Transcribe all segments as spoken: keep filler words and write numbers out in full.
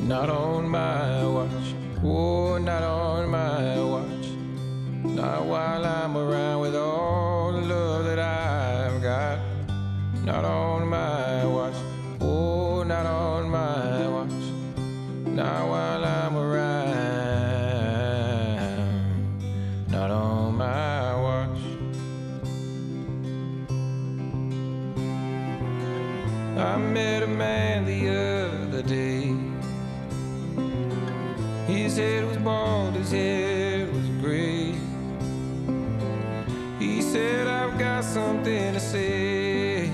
Not on my watch. Oh, not on my watch. Not while I'm around with all the love that I've got. Not on my watch. Oh, not on my watch. Not while I'm around. Not on my watch. I met a man the other day. His head was bald, his hair was gray. He said, I've got something to say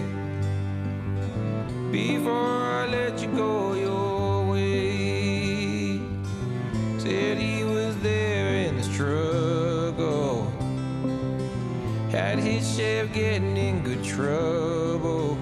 before I let you go your way. Said he was there in the struggle, had his share of getting in good trouble.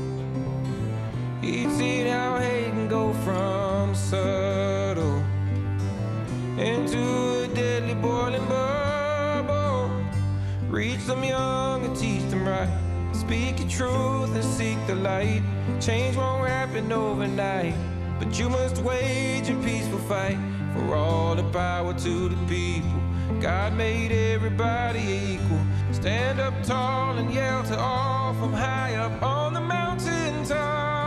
He'd seen how hate can go from subtle into a deadly boiling bubble. Reach them young and teach them right. Speak your truth and seek the light. Change won't happen overnight, but you must wage a peaceful fight for all the power to the people. God made everybody equal. Stand up tall and yell to all from high up on the mountain top.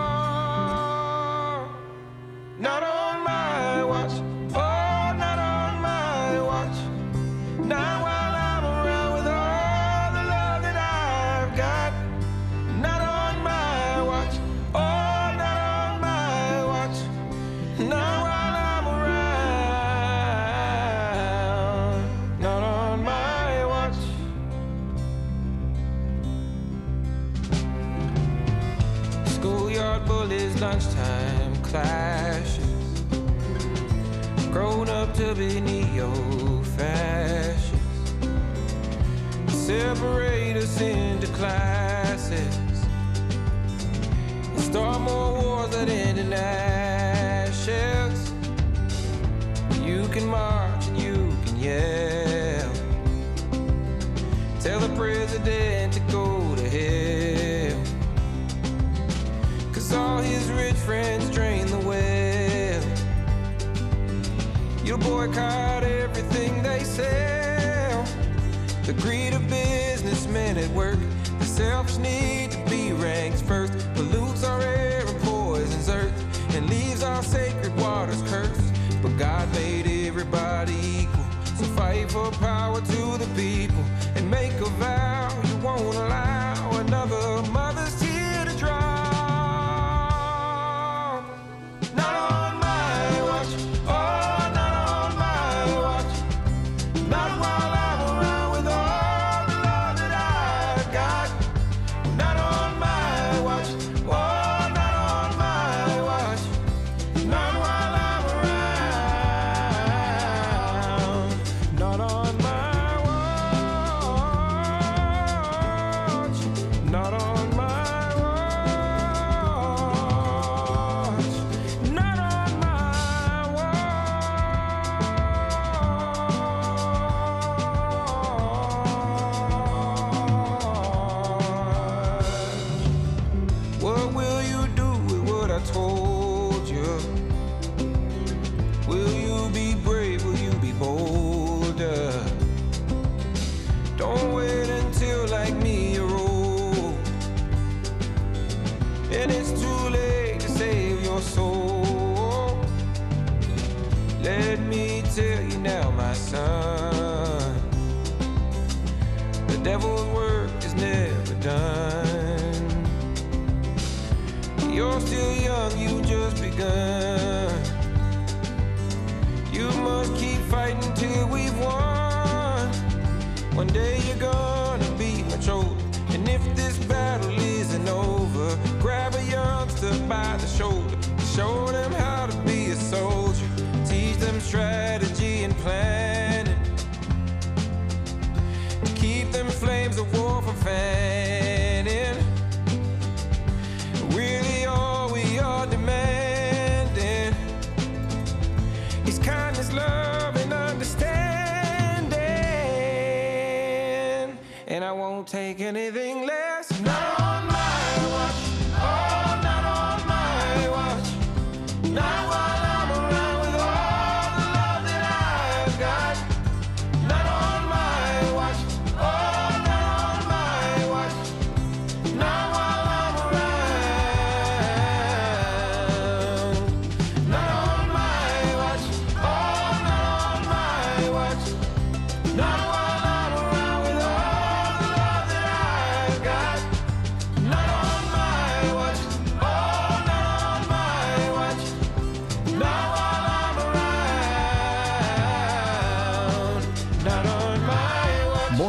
Not on my watch. Oh, not on my watch. Not while I'm around with all the love that I've got. Not on my watch. Oh, not on my watch. Not while I'm around. Not on my watch. Schoolyard bullies, lunchtime clashes. Grown up to be neo-fascists. Separate us into classes. Start more wars that end in ashes. You can march and you can yell. Tell the president to go to hell. Cause all his rich friends drain the well. You'll boycott everything they sell. The greed of businessmen at work, the selfish need to be ranked first, pollutes our air and poisons earth, and leaves our sacred waters cursed. But God made everybody equal, so fight for power to the people, and make a vow you won't allow another mother's tear to drop. Not on my watch. Oh, not while I'm around with all the love that I've got. Not on my watch. Oh, not on my watch. Not while I'm around. Not on my watch. Not on my watch. Not on my What will you do with what I told you? Will you be brave? Will you be bolder? Don't wait until like me you're old and it's too late to save your soul. Let me tell you now, my son, the devil's work is never done. You're still young, you just begun. You must keep fighting till we've won. One day you're gonna be much older, and if this battle isn't over, grab a youngster by the shoulder, show them how to be a soldier, teach them strategy and planning, keep them flames of war from fanning. Really all we are demanding is kindness, love, and understanding. And I won't take anything less. Not on my watch. Oh, not on my watch. Not while I'm around.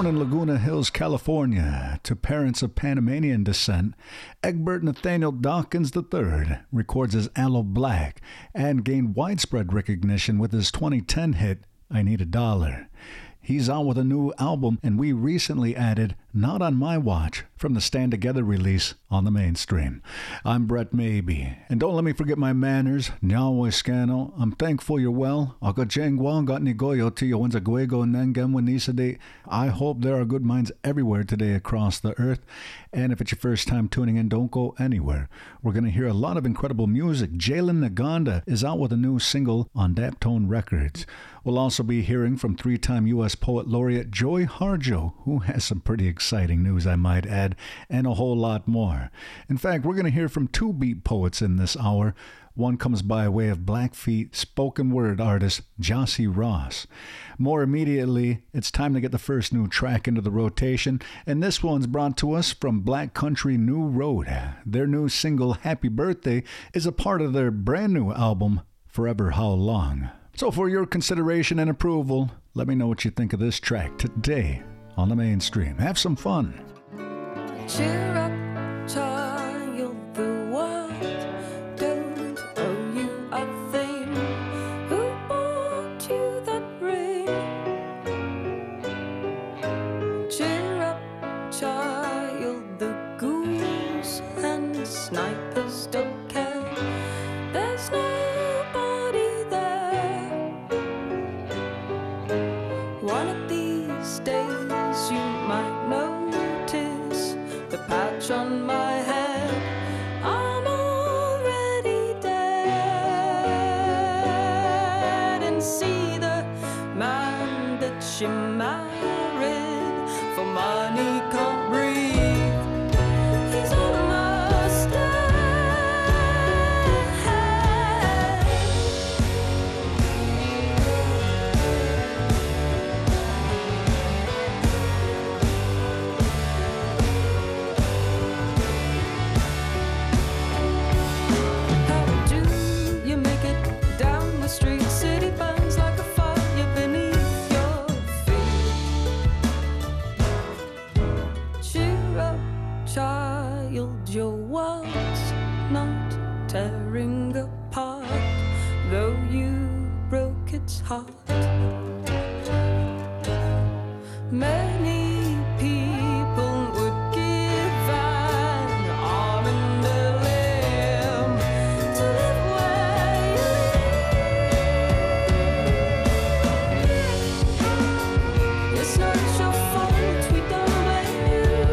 Born in Laguna Hills, California, to parents of Panamanian descent, Egbert Nathaniel Dawkins the third records as Aloe Blacc and gained widespread recognition with his twenty ten hit, I Need a Dollar. He's out with a new album, and we recently added Not on My Watch from the Stand Together release on the mainstream. I'm Brett Maybe, and don't let me forget my manners. Nyawe Scano, I'm thankful you're well. Akajengwa got nigoyo tiyo wenza guego nengem wanisade. I hope there are good minds everywhere today across the earth. And if it's your first time tuning in, don't go anywhere. We're going to hear a lot of incredible music. Jalen Naganda is out with a new single on Daptone Records. We'll also be hearing from three-time U S Poet Laureate Joy Harjo, who has some pretty exciting news, I might add, and a whole lot more. In fact, we're going to hear from two beat poets in this hour. One comes by way of Blackfeet spoken word artist Jossie Ross. More immediately, it's time to get the first new track into the rotation, and this one's brought to us from Black Country New Road. Their new single, Happy Birthday, is a part of their brand new album, Forever How Long. So for your consideration and approval, let me know what you think of this track today on the mainstream. Have some fun. Cheer up, child, the world don't owe you a thing. Who bought you that ring? Cheer up, child, the ghouls and snipers don't care. There's nobody there. One of these days you might notice the patch on my head. I'm already dead. And see the man that she married for money can't breathe. He's almost dead. How do you make it down the street? City burns like a fire beneath your feet. Cheer up, child, your world's not tearing apart, though you broke its heart. Many people would give an arm and a limb to live where you live. It's not your fault, we don't blame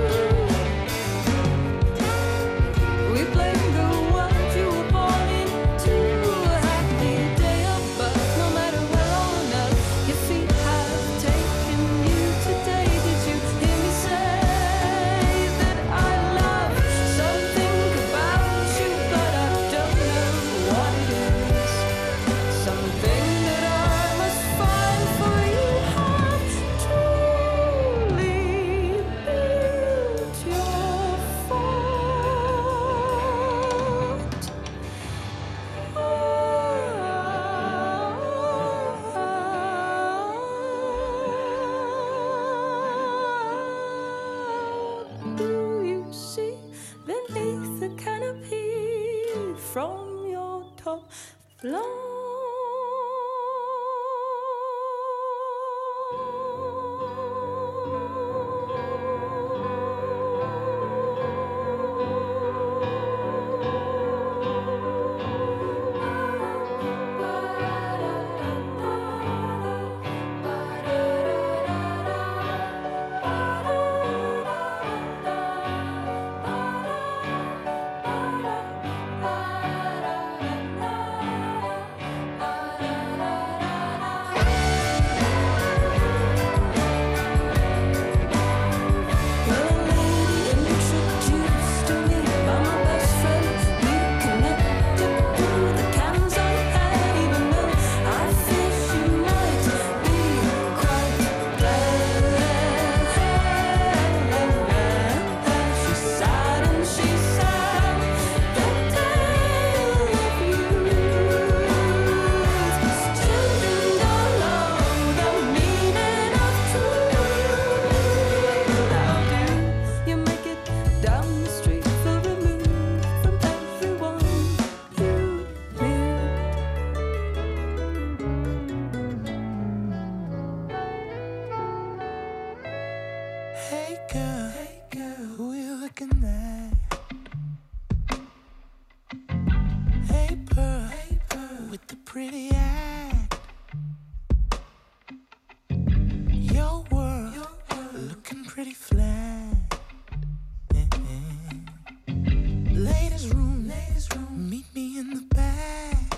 you. We blame the world you were born into. A happy day of birth, no matter where on earth your feet have taken you today. Did you hear me say that I love something about you, but I don't know what it is? Something that I must find, for you have truly built your fort. Do you see beneath the canopy from your top floor? pretty act. Your world, Your world. Looking pretty flat. Yeah. Ladies' room, Ladies room, meet me in the back.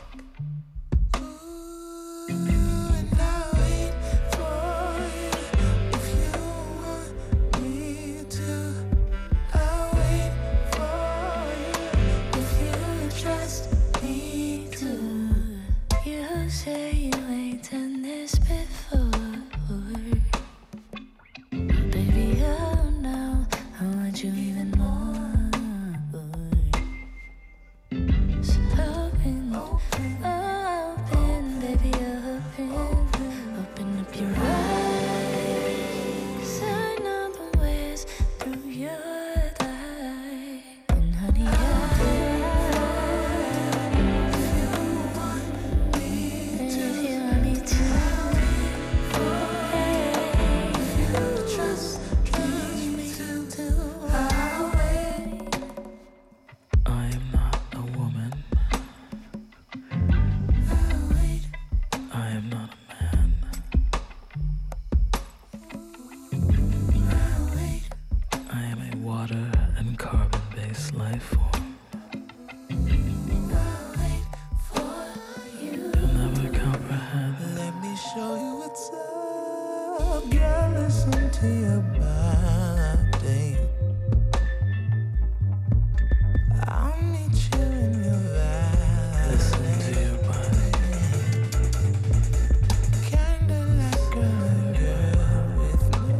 Ooh, and I'll wait for you if you want me to. I'll wait for you if you trust me to. You say you ain't done this before. Baby, oh no, I want you even more. So open, open, baby, open, open up your eyes. I know the ways through your life. And honey, I if you want me to, if you want me to, if you trust, trust me to, I'll wait. I am not a woman. I'll wait. I am not a man. I'll wait. I am a water and carbon-based life form. I'll wait for you. You'll never comprehend. Let me show you what's up. Girl, listen to your body. I'll meet you in your valley. Listen to your body. Kinda like girl and girl with me.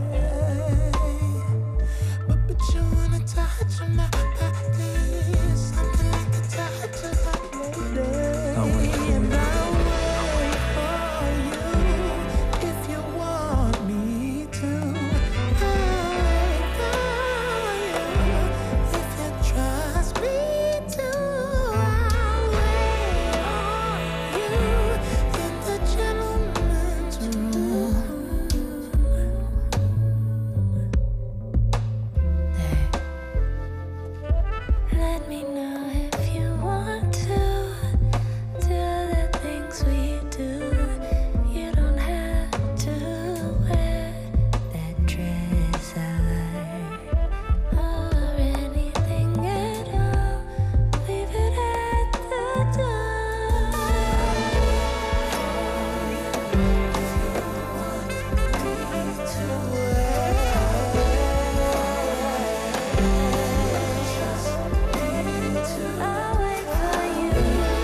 But, but you wanna touch on my body. Something like the touch of my lady. I'll wait for you. And I'll wait for you if you want me to. I'll wait for you if you trust me to. I'll wait on you in the gentleman's room. Let me know if you want to do the things we do. You don't have to wear that dress I like or anything at all. Leave it at the door. I'll wait for you.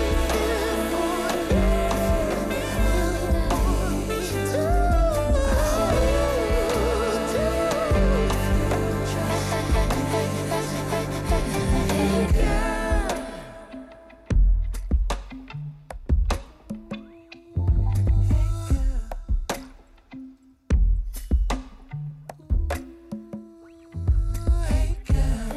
Hey girl.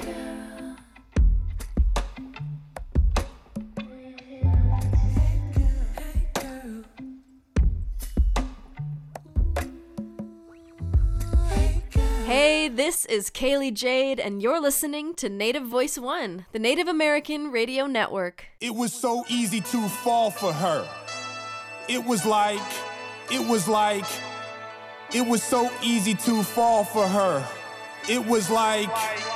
Hey, this is Kaylee Jade, and you're listening to Native Voice One, the Native American Radio Network. It was so easy to fall for her. It was like, it was like, it was so easy to fall for her. It was like,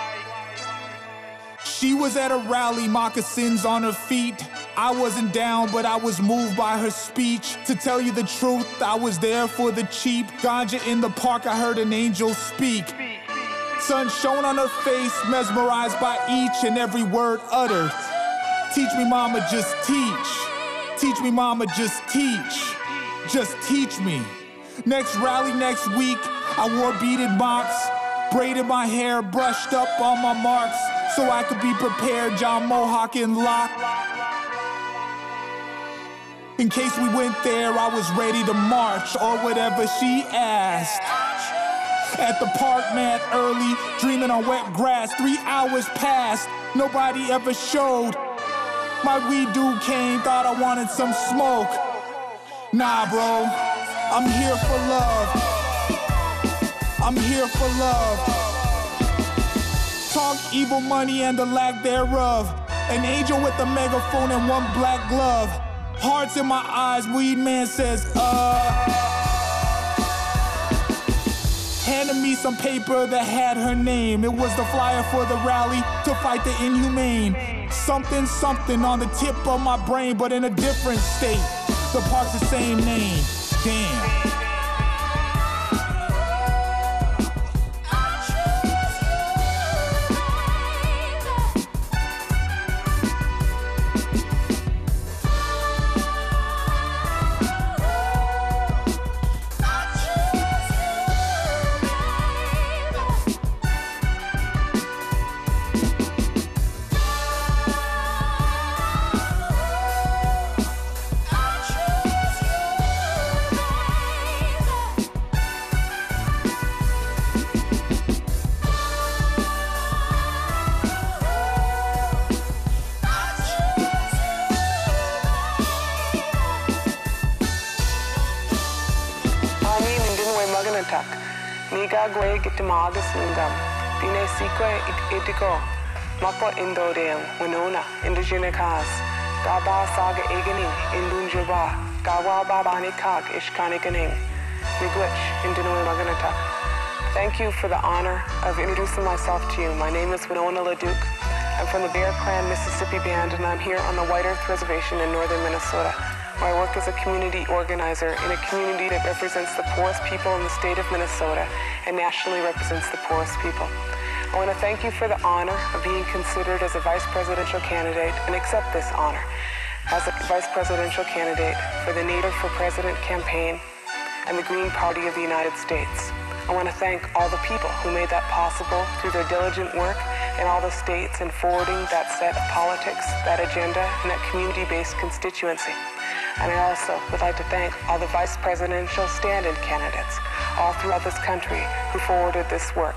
she was at a rally, moccasins on her feet. I wasn't down, but I was moved by her speech. To tell you the truth, I was there for the cheap. Ganja in the park, I heard an angel speak. Sun shone on her face, mesmerized by each and every word uttered. Teach me, mama, just teach. Teach me, mama, just teach. Just teach me. Next rally next week, I wore beaded mocks, braided my hair, brushed up on my marks, so I could be prepared, John Mohawk and lock. In case we went there, I was ready to march, or whatever she asked. At the park, man, early, dreaming on wet grass, three hours passed, nobody ever showed. My weed dude came, thought I wanted some smoke. Nah, bro, I'm here for love. I'm here for love. Talk evil money and the lack thereof. An angel with a megaphone and one black glove. Hearts in my eyes, weed man says, uh. Handed me some paper that had her name. It was the flyer for the rally to fight the inhumane. Something, something on the tip of my brain, but in a different state. The park's the same name. Damn. Nigagwe gitamagas nungam. Dine sikwe itiko. Mapo indodeum, winona, indigene kas. Gaba saga egini, indunjaba. Gawa babani kag, ishkanikaning. Miigwech, indinui maganatak. Thank you for the honor of introducing myself to you. My name is Winona LaDuke. I'm from the Bear Clan Mississippi Band, and I'm here on the White Earth Reservation in northern Minnesota, where I work as a community organizer in a community that represents the poorest people in the state of Minnesota and nationally represents the poorest people. I want to thank you for the honor of being considered as a vice presidential candidate and accept this honor as a vice presidential candidate for the Native for President campaign and the Green Party of the United States. I want to thank all the people who made that possible through their diligent work in all the states in forwarding that set of politics, that agenda, and that community-based constituency. And I also would like to thank all the vice presidential stand-in candidates all throughout this country who forwarded this work.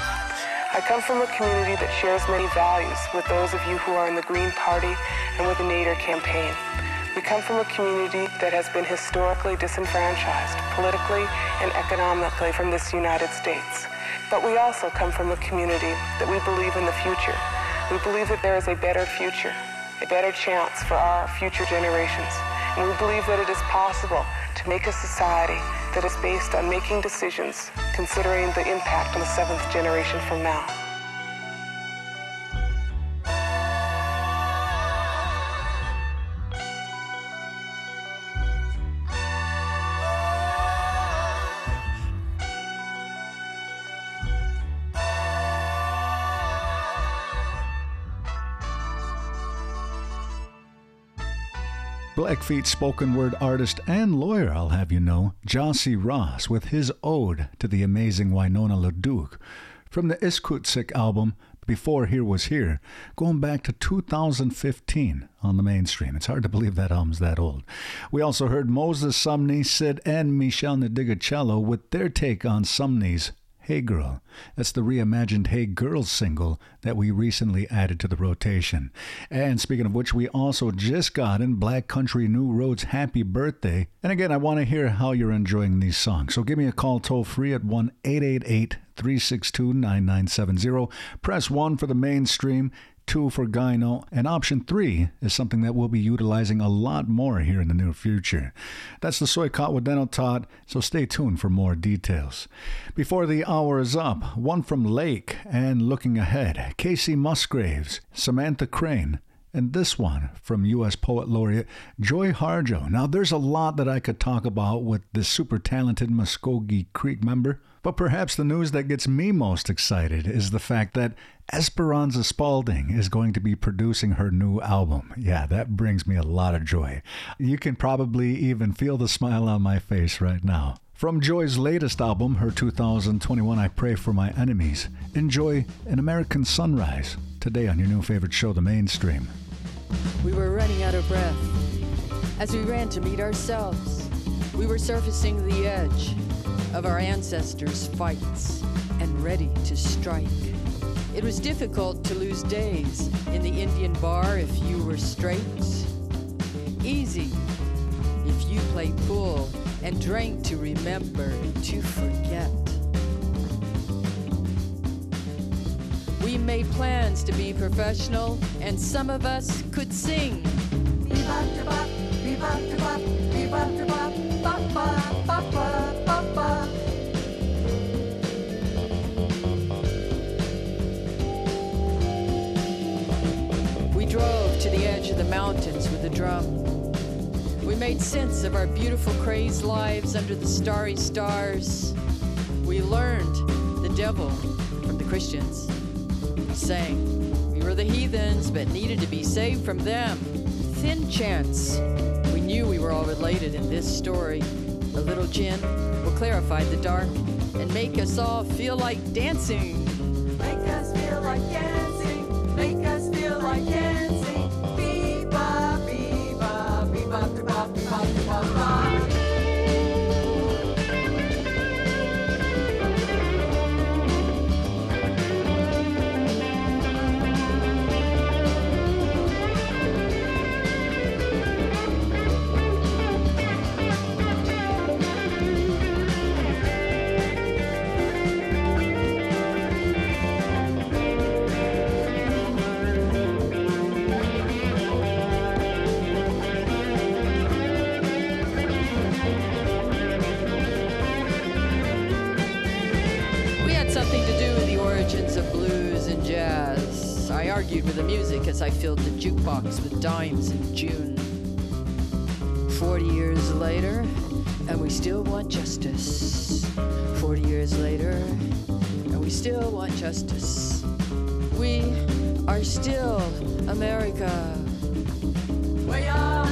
I come from a community that shares many values with those of you who are in the Green Party and with the Nader campaign. We come from a community that has been historically disenfranchised, politically and economically from this United States. But we also come from a community that we believe in the future. We believe that there is a better future, a better chance for our future generations. And we believe that it is possible to make a society that is based on making decisions considering the impact on the seventh generation from now. Blackfeet spoken word artist and lawyer, I'll have you know, Jossie Ross, with his ode to the amazing Winona LaDuke from the Iskutsik album Before Here Was Here, going back to two thousand fifteen on the mainstream. It's hard to believe that album's that old. We also heard Moses Sumney, Sid, and Michelle Nadigacello with their take on Sumney's Hey Girl. That's the reimagined Hey Girl single that we recently added to the rotation. And speaking of which, we also just got in Black Country New Road's Happy Birthday. And again, I want to hear how you're enjoying these songs. So give me a call toll free at one eight eight eight, three six two, nine nine seven zero. Press one for the mainstream, two for Gyno, and option three is something that we'll be utilizing a lot more here in the near future. That's the Soy Caught with Dental Todd, so stay tuned for more details. Before the hour is up, one from Lake, and looking ahead, Casey Musgraves, Samantha Crane, and this one from U S Poet Laureate Joy Harjo. Now, there's a lot that I could talk about with this super talented Muskogee Creek member, but perhaps the news that gets me most excited is the fact that Esperanza Spalding is going to be producing her new album. Yeah, that brings me a lot of joy. You can probably even feel the smile on my face right now. From Joy's latest album, her two thousand twenty-one I Pray for My Enemies, enjoy An American Sunrise today on your new favorite show, The Mainstream. We were running out of breath as we ran to meet ourselves. We were surfacing the edge of our ancestors' fights and ready to strike. It was difficult to lose days in the Indian bar if you were straight. Easy if you played pool and drank to remember to forget. We made plans to be professional, and some of us could sing. Bebop, bebop, We drove to the edge of the mountains with a drum. We made sense of our beautiful crazed lives under the starry stars. We learned the devil from the Christians. We sang. We were the heathens, but needed to be saved from them. Thin chants. We knew we were all related in this story. A little gin will clarify the dark and make us all feel like dancing. Make us feel like dancing. Make us feel like dancing. Bee-ba, bee-ba, bee-ba, bee-ba, bee-ba, bee-ba. Argued with the music as I filled the jukebox with dimes in June. Forty years later, and we still want justice. Forty years later, and we still want justice. We are still America. Way up.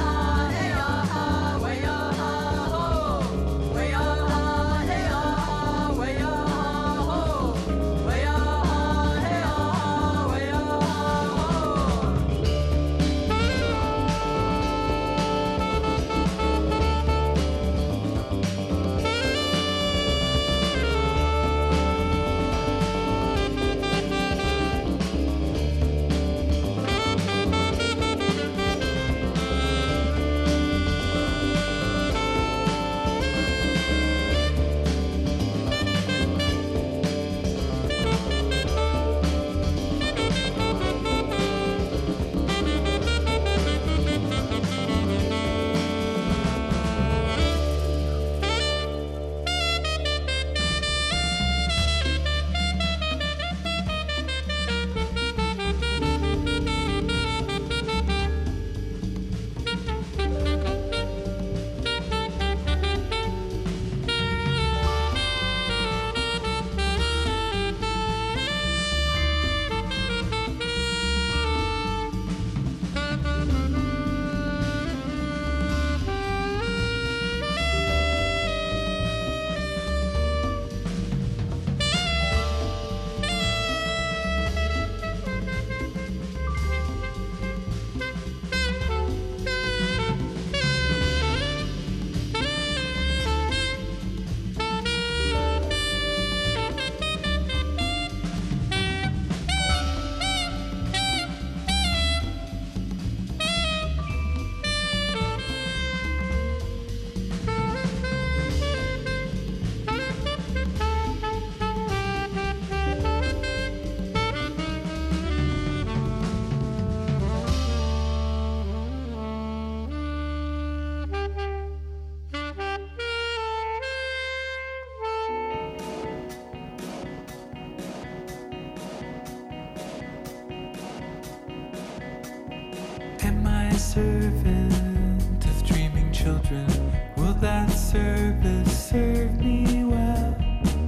Servant of dreaming children, will that service serve me well?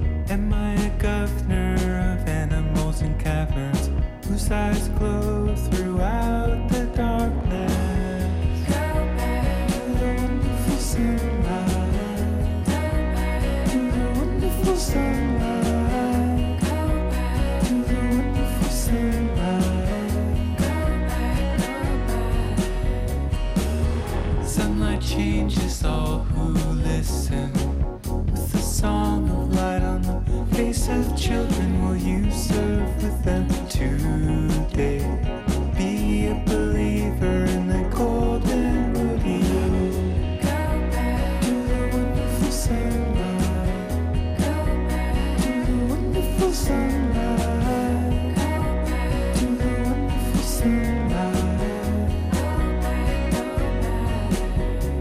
Am I a governor of animals in caverns whose eyes glow throughout the darkness? Go back to the wonderful sunlight. Go back to the wonderful sunlight. Go back to the wonderful sunlight. Sunlight changes all who listen. With the song of light on the face of children, will you serve with them today? Be a believer in the golden rodeo. Go back to the wonderful sunlight. Go back to the wonderful sunlight. Go back to the wonderful sunlight.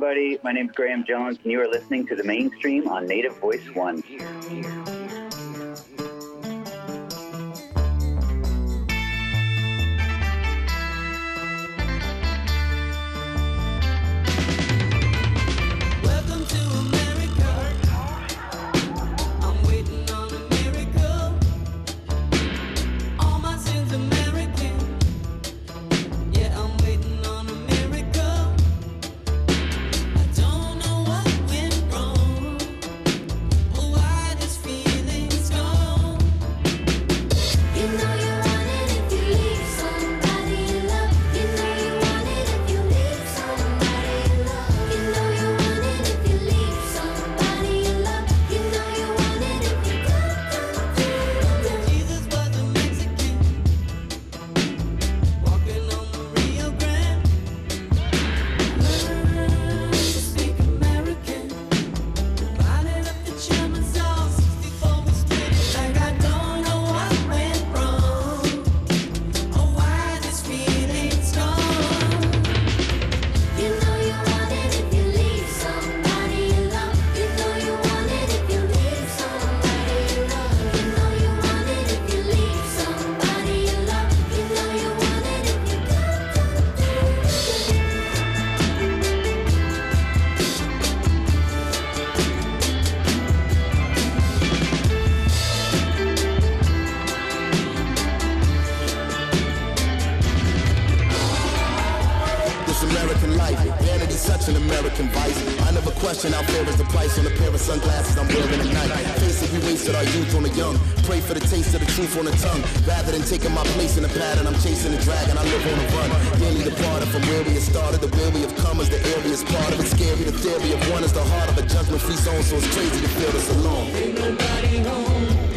everybody. My name's Graham Jones, and you are listening to The Mainstream on Native Voice One. Welcome to America. I'm waiting on a miracle. All my sins American. Yeah, I'm waiting on a miracle. I don't know what went wrong, or why this feeling's gone. You know you want it if you leave somebody you love. You know you want it if you leave somebody you love. You know you want it if you leave somebody you love. You know you want it if you go, go, go. Jesus was a Mexican, walking on the Rio Grande. Learn to speak American, lining up the chairman's all sixty-four was straight. Like I don't know what went wrong, or why this feeling's gone. You know you want it if you leave somebody you love. You know you want it if you leave somebody you love. You know you want it if you leave somebody you love. You know you want it if you go, go, This American life, vanity's such an American vice. I never question how fair is the price on a pair of sunglasses I'm wearing at night. Face it, we wasted our youth on the young. Pray for the taste of the truth on the tongue. Rather than taking my place in the pattern, I'm chasing the dragon, I live on the run. Daily departed from where we have started, the where we have come is the area's part of it. Scary, the theory of one is the heart of a judgment-free zone, so it's crazy to feel this alone. Ain't nobody home.